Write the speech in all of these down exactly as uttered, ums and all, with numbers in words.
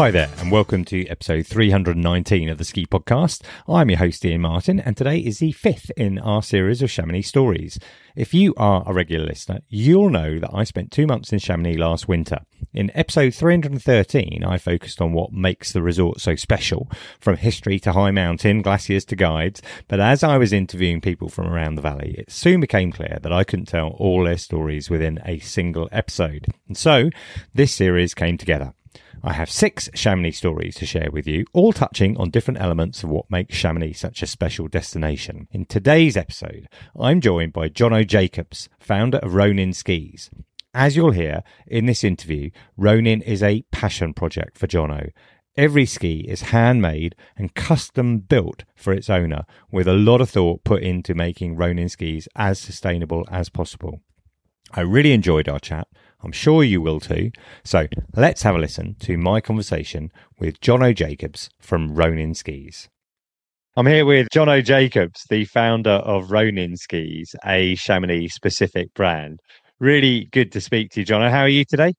Hi there, and welcome to episode three hundred nineteen of the Ski Podcast. I'm your host, Ian Martin, and today is the fifth in our series of Chamonix stories. If you are a regular listener, you'll know that I spent two months in Chamonix last winter. In episode three hundred thirteen, I focused on what makes the resort so special, from history to high mountain, glaciers to guides. But as I was interviewing people from around the valley, it soon became clear that I couldn't tell all their stories within a single episode. And so this series came together. I have six Chamonix stories to share with you, all touching on different elements of what makes Chamonix such a special destination. In today's episode, I'm joined by Jono Jacobs, founder of Ronin Skis. As you'll hear in this interview, Ronin is a passion project for Jono. Every ski is handmade and custom built for its owner, with a lot of thought put into making Ronin skis as sustainable as possible. I really enjoyed our chat. I'm sure you will too. So let's have a listen to my conversation with Jono Jacobs from Ronin Skis. I'm here with Jono Jacobs, the founder of Ronin Skis, a Chamonix-specific brand. Really good to speak to you, Jono. How are you today?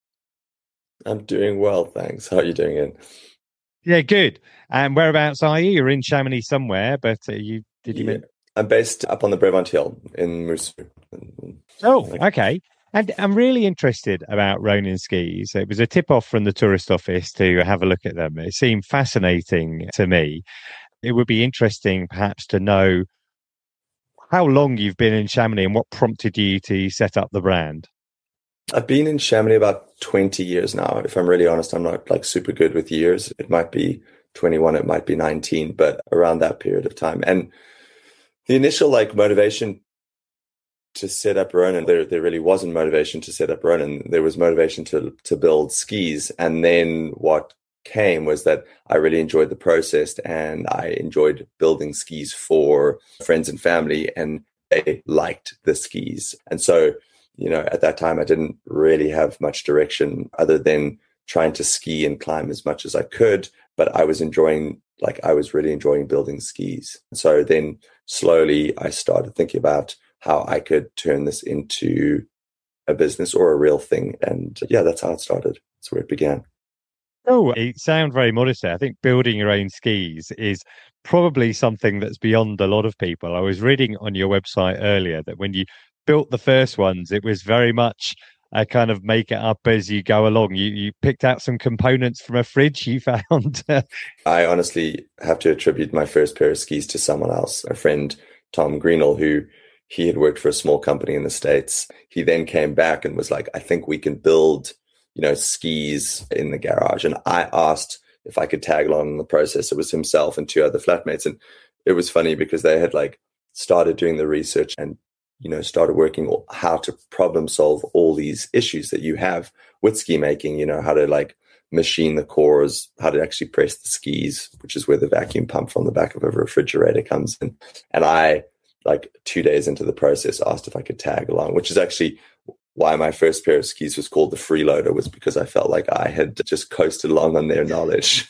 I'm doing well, thanks. How are you doing, Ian? Yeah, good. And whereabouts are you? You're in Chamonix somewhere, but uh, you did you? Yeah, mean... I'm based up on the Brevant Hill in Moussu. Oh, okay. And I'm really interested about Ronin Skis. It was a tip-off from the tourist office to have a look at them. It seemed fascinating to me. It would be interesting perhaps to know how long you've been in Chamonix and what prompted you to set up the brand. I've been in Chamonix about twenty years now. If I'm really honest, I'm not like super good with years. It might be twenty-one, it might be nineteen, but around that period of time. And the initial like motivation to set up Ronin, there there really wasn't motivation to set up Ronin. There was motivation to to build skis. And then what came was that I really enjoyed the process and I enjoyed building skis for friends and family, and they liked the skis. And so, you know, at that time, I didn't really have much direction other than trying to ski and climb as much as I could. But I was enjoying, like, I was really enjoying building skis. So then slowly I started thinking about how I could turn this into a business or a real thing. And yeah, that's how it started. That's where it began. Oh, it sounds very modest there. I think building your own skis is probably something that's beyond a lot of people. I was reading on your website earlier that when you built the first ones, it was very much a kind of make it up as you go along. You you picked out some components from a fridge you found. I honestly have to attribute my first pair of skis to someone else, a friend, Tom Greenall, who he had worked for a small company in the States. He then came back and was like, I think we can build, you know, skis in the garage. And I asked if I could tag along in the process. It was himself and two other flatmates. And it was funny because they had like started doing the research and, you know, started working on how to problem solve all these issues that you have with ski making, you know, how to like machine the cores, how to actually press the skis, which is where the vacuum pump from the back of a refrigerator comes in. And I, like two days into the process, asked if I could tag along, which is actually why my first pair of skis was called the Freeloader, was because I felt like I had just coasted along on their knowledge.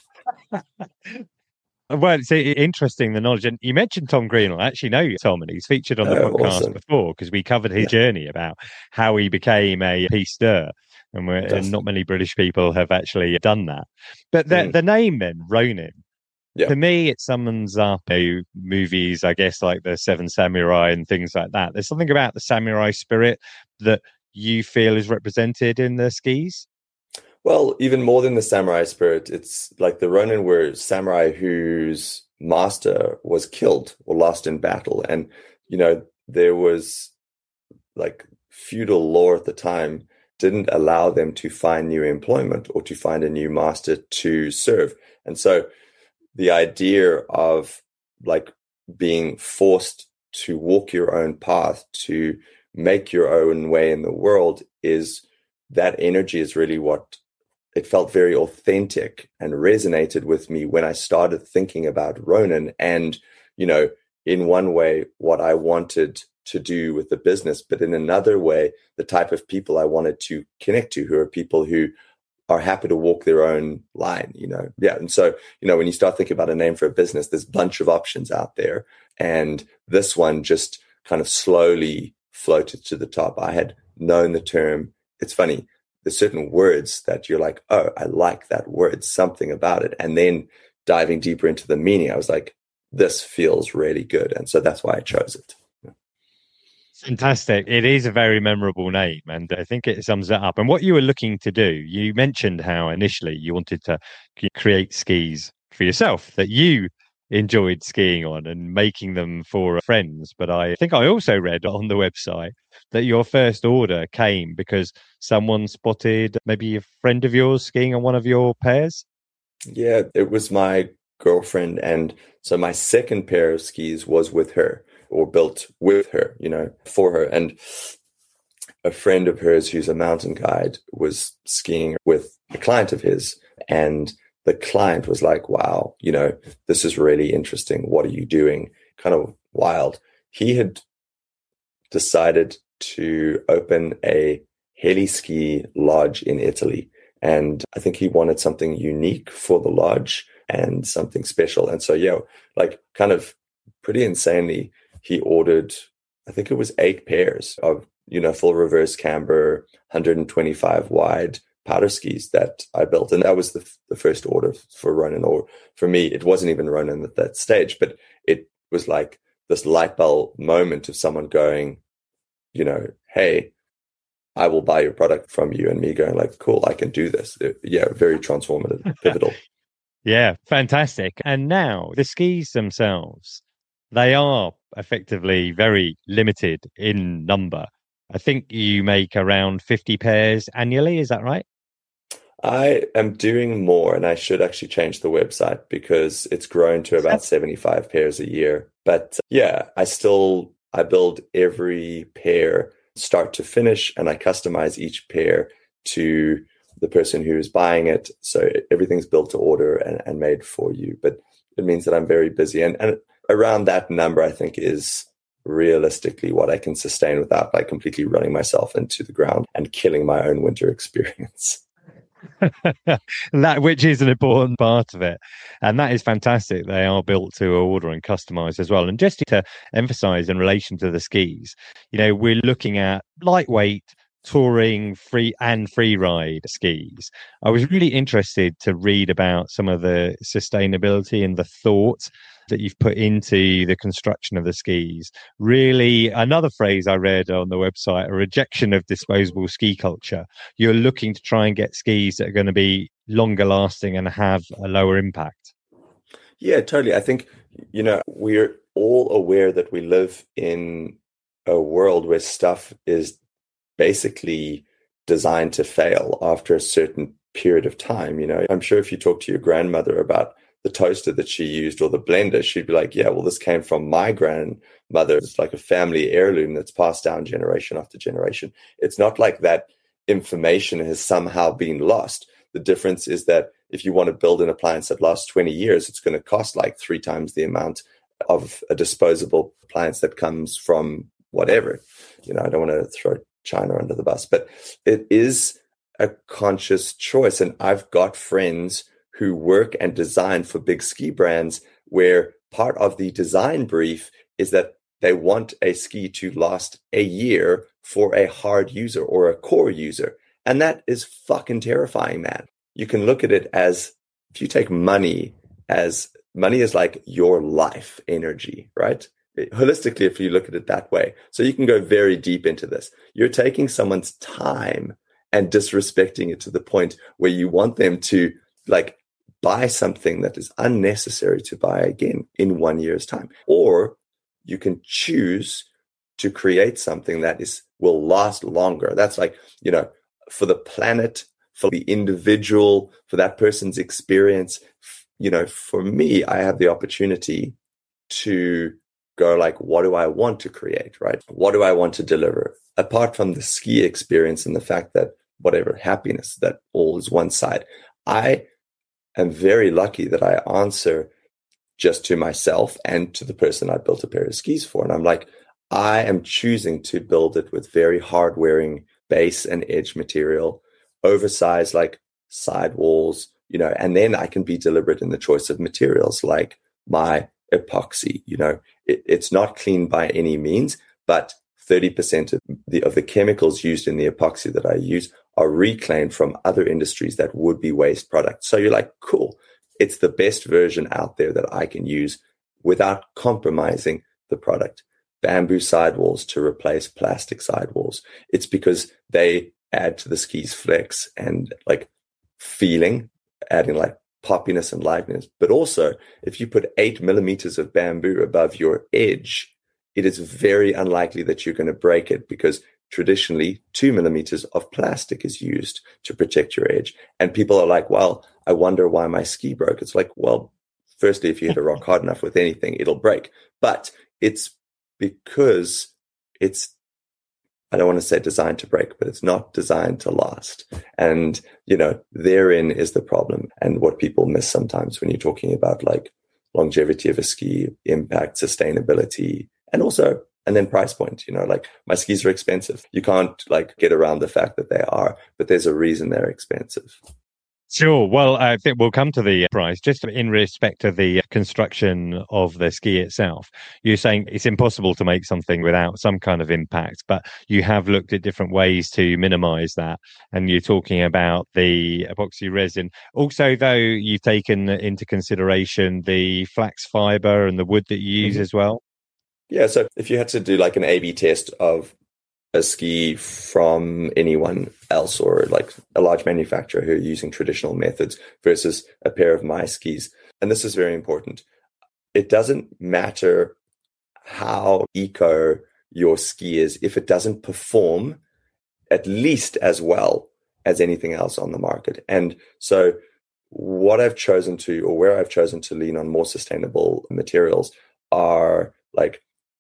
Well, it's interesting, the knowledge. And you mentioned Tom Greenall. I actually know Tom, and he's featured on the oh, podcast awesome. before because we covered his yeah. journey about how he became a pisteur. And, we're, and not many British people have actually done that. But the, mm. the name then, Ronin, yeah. to me, it summons up you know, movies, I guess, like the Seven Samurai and things like that. There's something about the samurai spirit that you feel is represented in the skis? Well, even more than the samurai spirit, it's like the Ronin were samurai whose master was killed or lost in battle. And, you know, there was like feudal law at the time didn't allow them to find new employment or to find a new master to serve. And so the idea of like being forced to walk your own path, to make your own way in the world, is that energy is really what it felt very authentic and resonated with me when I started thinking about Ronin and, you know, in one way, what I wanted to do with the business, but in another way, the type of people I wanted to connect to, who are people who are happy to walk their own line, you know? Yeah. And so, you know, when you start thinking about a name for a business, there's a bunch of options out there. And this one just kind of slowly floated to the top. I had known the term. It's funny. there's certain words that you're like, oh, I like that word, something about it. And then diving deeper into the meaning, I was like, this feels really good. And so that's why I chose it. Fantastic. It is a very memorable name, and I think it sums it up. And what you were looking to do, you mentioned how initially you wanted to create skis for yourself that you enjoyed skiing on and making them for friends. But I think I also read on the website that your first order came because someone spotted maybe a friend of yours skiing on one of your pairs. Yeah, it was my girlfriend. And so my second pair of skis was with her, or built with her, you know, for her. And a friend of hers who's a mountain guide was skiing with a client of his. And the client was like, wow, you know, this is really interesting. What are you doing? Kind of wild. He had decided to open a heli ski lodge in Italy. And I think he wanted something unique for the lodge and something special. And so, yeah, like kind of pretty insanely, he ordered, I think it was eight pairs of, you know, full reverse camber, one hundred twenty-five wide powder skis that I built. And that was the, the first order for Ronin. Or for me, it wasn't even Ronin at that stage, but it was like this light bulb moment of someone going, you know, hey, I will buy your product from you, and me going like, cool, I can do this. It, yeah, very transformative, pivotal. Yeah, fantastic. And now the skis themselves, they are effectively very limited in number. I think you make around fifty pairs annually. Is that right? I am doing more, and I should actually change the website because it's grown to about seventy-five pairs a year. But yeah, I still, I build every pair start to finish, and I customize each pair to the person who is buying it. So everything's built to order and, and made for you. But it means that I'm very busy. And, and around that number, I think, is realistically what I can sustain without like completely running myself into the ground and killing my own winter experience. That, which is an important part of it, and that is fantastic. They are built to order and customized as well. And just to emphasize in relation to the skis, you know, we're looking at lightweight touring free and free ride skis. I was really interested to read about some of the sustainability and the thought that you've put into the construction of the skis. Really, another phrase I read on the website, a rejection of disposable ski culture. You're looking to try and get skis that are going to be longer lasting and have a lower impact. Yeah, totally. I think, you know, we're all aware that we live in a world where stuff is basically designed to fail after a certain period of time. You know, I'm sure if you talk to your grandmother about the toaster that she used or the blender, she'd be like, yeah, well, this came from my grandmother. It's like a family heirloom that's passed down generation after generation. It's not like that information has somehow been lost. The difference is that if you want to build an appliance that lasts twenty years, it's going to cost like three times the amount of a disposable appliance that comes from whatever. You know, I don't want to throw China under the bus, but it is a conscious choice. And I've got friends who work and design for big ski brands where part of the design brief is that they want a ski to last a year for a hard user or a core user. And that is fucking terrifying, man. You can look at it as, if you take money as, money is like your life energy, right? Holistically, if you look at it that way. So you can go very deep into this. You're taking someone's time and disrespecting it to the point where you want them to like buy something that is unnecessary to buy again in one year's time. Or you can choose to create something that is will last longer. That's like, you know, for the planet, for the individual, for that person's experience. You know, for me, I have the opportunity to go like, what do I want to create, right? What do I want to deliver? Apart from the ski experience and the fact that whatever happiness, that all is one side. I am very lucky that I answer just to myself and to the person I built a pair of skis for. And I'm like, I am choosing to build it with very hard wearing base and edge material, oversized like sidewalls, you know, and then I can be deliberate in the choice of materials like my epoxy. You know, it, it's not clean by any means, but thirty percent of the, of the chemicals used in the epoxy that I use are reclaimed from other industries that would be waste products. So you're like, cool, it's the best version out there that I can use without compromising the product. Bamboo sidewalls to replace plastic sidewalls. It's because they add to the ski's flex and like feeling, adding like poppiness and lightness. But also, if you put eight millimeters of bamboo above your edge, it is very unlikely that you're going to break it, because traditionally two millimeters of plastic is used to protect your edge. And people are like, well, I wonder why my ski broke. It's like, well, firstly, if you hit a rock hard enough with anything, it'll break. But it's because it's, I don't want to say designed to break, but it's not designed to last. And, you know, therein is the problem. And what people miss sometimes when you're talking about like longevity of a ski, impact, sustainability, and also, and then price point, you know, like my skis are expensive. You can't like get around the fact that they are, but there's a reason they're expensive. Sure. Well, I think we'll come to the price. Just in respect of the construction of the ski itself, you're saying it's impossible to make something without some kind of impact, but you have looked at different ways to minimize that. And you're talking about the epoxy resin. Also, though, you've taken into consideration the flax fiber and the wood that you use mm-hmm. as well. Yeah. So if you had to do like an A B test of a ski from anyone else or like a large manufacturer who are using traditional methods versus a pair of my skis. And this is very important. It doesn't matter how eco your ski is if it doesn't perform at least as well as anything else on the market. And so what I've chosen to, or where I've chosen to lean on more sustainable materials are like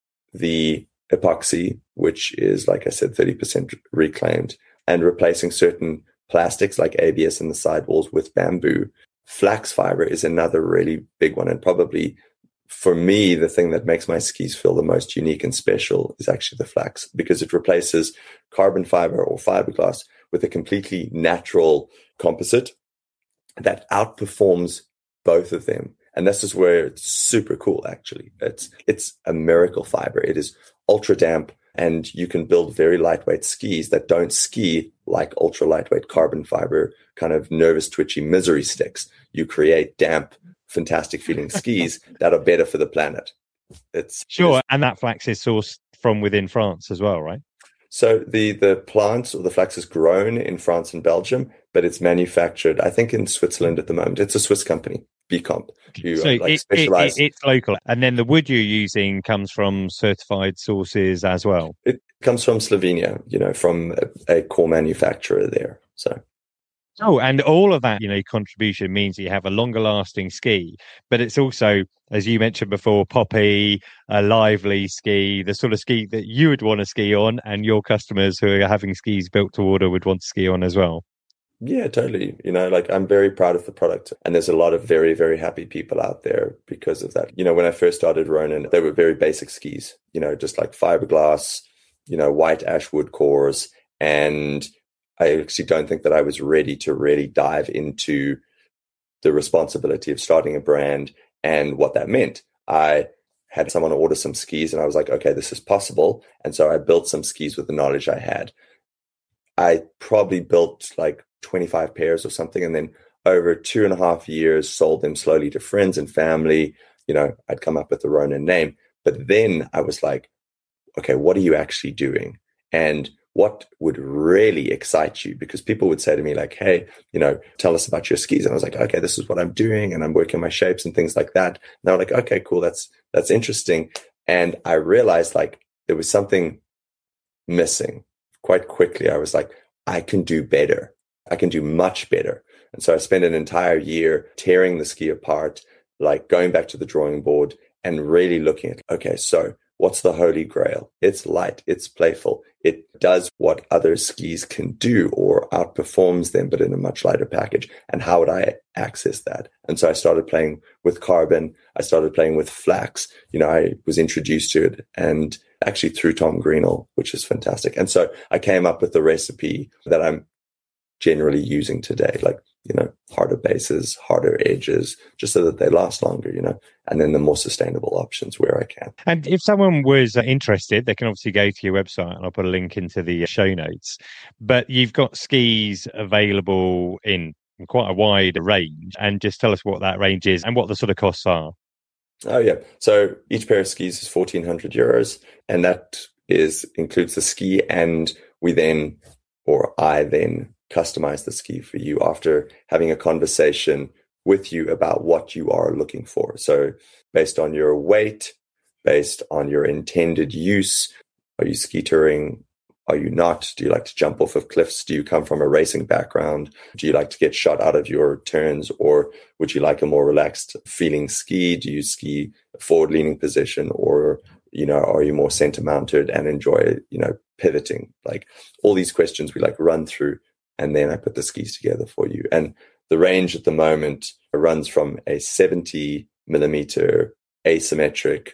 the epoxy, which is, like I said, thirty percent reclaimed, and replacing certain plastics like A B S in the sidewalls with bamboo. Flax fiber is another really big one. And probably for me, the thing that makes my skis feel the most unique and special is actually the flax, because it replaces carbon fiber or fiberglass with a completely natural composite that outperforms both of them. And this is where it's super cool, actually. It's it's a miracle fiber. It is ultra damp, and you can build very lightweight skis that don't ski like ultra lightweight carbon fiber, kind of nervous, twitchy misery sticks. You create damp, fantastic feeling skis that are better for the planet. It's sure. It's, and that flax is sourced from within France as well, right? So the, the plant or the flax is grown in France and Belgium, but it's manufactured, I think, in Switzerland at the moment. It's a Swiss company, Becomp. Who, so like, it, specialize. It, it, it's local. And then the wood you're using comes from certified sources as well? It comes from Slovenia, you know, from a, a core manufacturer there. So. Oh, and all of that, you know, contribution means that you have a longer lasting ski, but it's also, as you mentioned before, poppy, a lively ski, the sort of ski that you would want to ski on, and your customers who are having skis built to order would want to ski on as well. Yeah, totally. You know, like I'm very proud of the product, and there's a lot of very, very happy people out there because of that. You know, when I first started Ronin, they were very basic skis, you know, just like fiberglass, you know, white ash wood cores. And I actually don't think that I was ready to really dive into the responsibility of starting a brand and what that meant. I had someone order some skis and I was like, okay, this is possible. And so I built some skis with the knowledge I had. I probably built like twenty-five pairs or something. And then over two and a half years, sold them slowly to friends and family. You know, I'd come up with the Ronin name. But then I was like, okay, what are you actually doing? And what would really excite you? Because people would say to me like, hey, you know, tell us about your skis. And I was like, okay, this is what I'm doing. And I'm working my shapes and things like that. And they were like, okay, cool. That's, that's interesting. And I realized like there was something missing quite quickly. I was like, I can do better. I can do much better. And so I spent an entire year tearing the ski apart, like going back to the drawing board and really looking at, okay, so what's the holy grail? It's light. It's playful. It does what other skis can do or outperforms them, but in a much lighter package. And how would I access that? And so I started playing with carbon. I started playing with flax. You know, I was introduced to it and actually through Tom Greenall, which is fantastic. And so I came up with the recipe that I'm generally using today, like, you know, harder bases, harder edges, just so that they last longer, you know, and then the more sustainable options where I can. And if someone was interested, they can obviously go to your website, and I'll put a link into the show notes. But you've got skis available in quite a wide range, and just tell us what that range is and what the sort of costs are. Oh, yeah. So each pair of skis is fourteen hundred euros, and that is includes the ski, and we then, or I then, customize the ski for you after having a conversation with you about what you are looking for. So based on your weight, based on your intended use, are you ski touring? Are you not? Do you like to jump off of cliffs? Do you come from a racing background? Do you like to get shot out of your turns? Or would you like a more relaxed feeling ski? Do you ski a forward leaning position? Or, you know, are you more center mounted and enjoy, you know, pivoting? Like all these questions we like run through, and then I put the skis together for you. And the range at the moment runs from a seventy millimeter asymmetric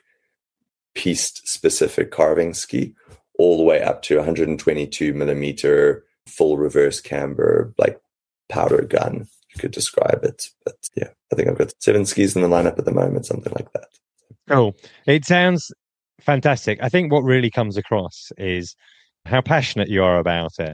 piste specific carving ski all the way up to one hundred twenty-two millimeter full reverse camber, like powder gun, you could describe it. But yeah, I think I've got seven skis in the lineup at the moment, something like that. Oh, it sounds fantastic. I think what really comes across is how passionate you are about it,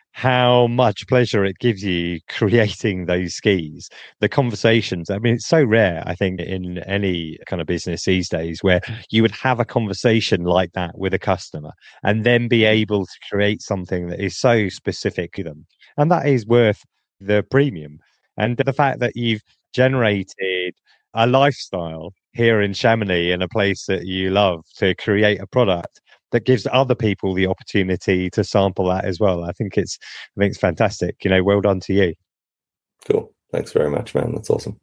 how much pleasure it gives you creating those skis, the conversations. I mean, it's so rare, I think, in any kind of business these days where you would have a conversation like that with a customer and then be able to create something that is so specific to them. And that is worth the premium. And the fact that you've generated a lifestyle here in Chamonix, in a place that you love, to create a product that gives other people the opportunity to sample that as well. I think it's, I think it's fantastic. You know, well done to you. Cool. Thanks very much, man. That's awesome.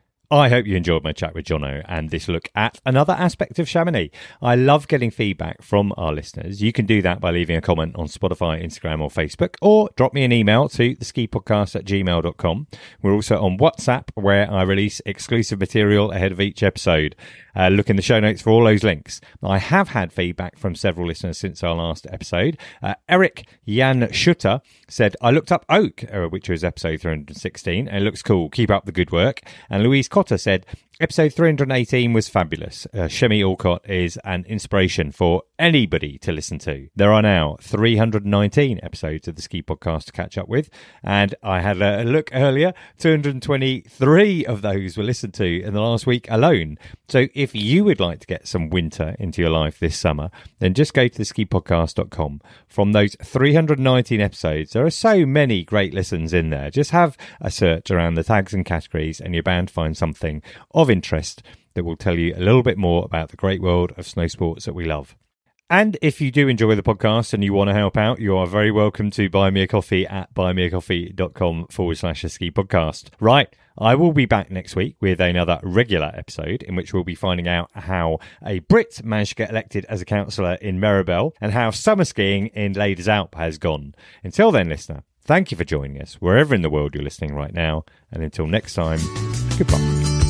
I hope you enjoyed my chat with Jono and this look at another aspect of Chamonix. I love getting feedback from our listeners. You can do that by leaving a comment on Spotify, Instagram or Facebook, or drop me an email to the ski podcast at gmail dot com. We're also on WhatsApp, where I release exclusive material ahead of each episode. Uh, look in the show notes for all those links. I have had feedback from several listeners since our last episode. Uh, Eric Jan Schutter said, I looked up Oak, uh, which was episode three hundred sixteen, and it looks cool. Keep up the good work. And Louise Cotter said, episode three hundred eighteen was fabulous. Uh, Shemi Alcott is an inspiration for anybody to listen to. There are now three hundred nineteen episodes of the Ski Podcast to catch up with, and I had a look earlier, two hundred twenty-three of those were listened to in the last week alone. So if you would like to get some winter into your life this summer, then just go to the ski podcast dot com. From those three hundred nineteen episodes, there are so many great listens in there. Just have a search around the tags and categories and you're bound to find something of interest that will tell you a little bit more about the great world of snow sports that we love. And if you do enjoy the podcast and you want to help out, you are very welcome to buy me a coffee at buymeacoffee.com forward slash a ski podcast. Right, I will be back next week with another regular episode in which we'll be finding out how a Brit managed to get elected as a councillor in Meribel and how summer skiing in Ladies Alp has gone. Until then, listener, thank you for joining us wherever in the world you're listening right now. And until next time, goodbye.